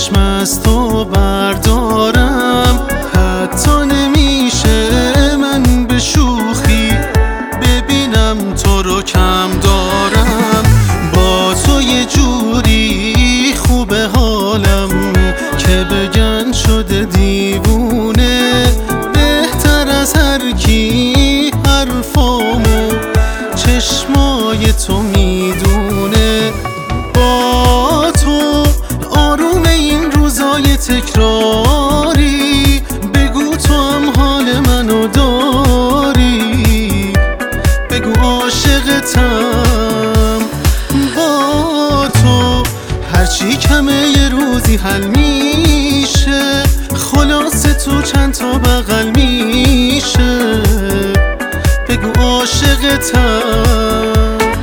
چشم از تو بردارم، حتی نمیشه من به شوخی ببینم تو رو کم دارم. با تو یه جوری خوبه حالم که بگن شده دیوونه، بهتر از هر کی حرفامو چشمای تو میدونه. با تو آروم این روزای تکراری، بگو تو هم حال منو داری، بگو عاشقتم. با تو هرچی کمه یه روزی حل میشه، خلاصه تو چند تا بغل میشه، بگو عاشقتم.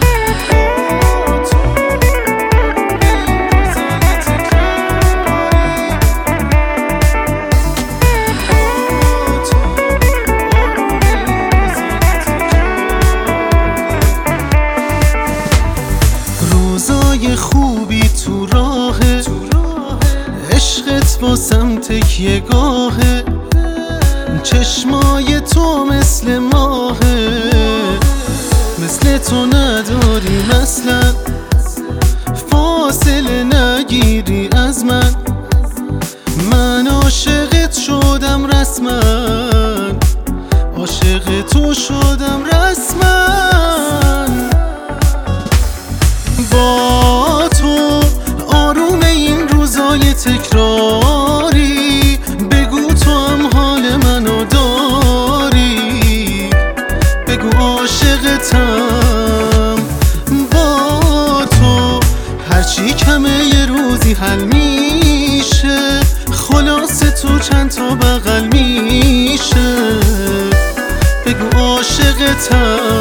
روزای خوبی تو راهه، عشقت واسم تکیه گاهه، چشمای تو مثل ماهه، مثل تو نداریم اصلا، فاصله نگیری از من. من عاشقت شدم رسما، عاشق تو شدم رسما. با تو آروم این روزای تکراری، بگو تو هم حال منو داری، بگو عاشقتم. با تو هرچی کمه یه روزی حل میشه، خلاصه تو چند تا بغل میشه، بگو عاشقتم.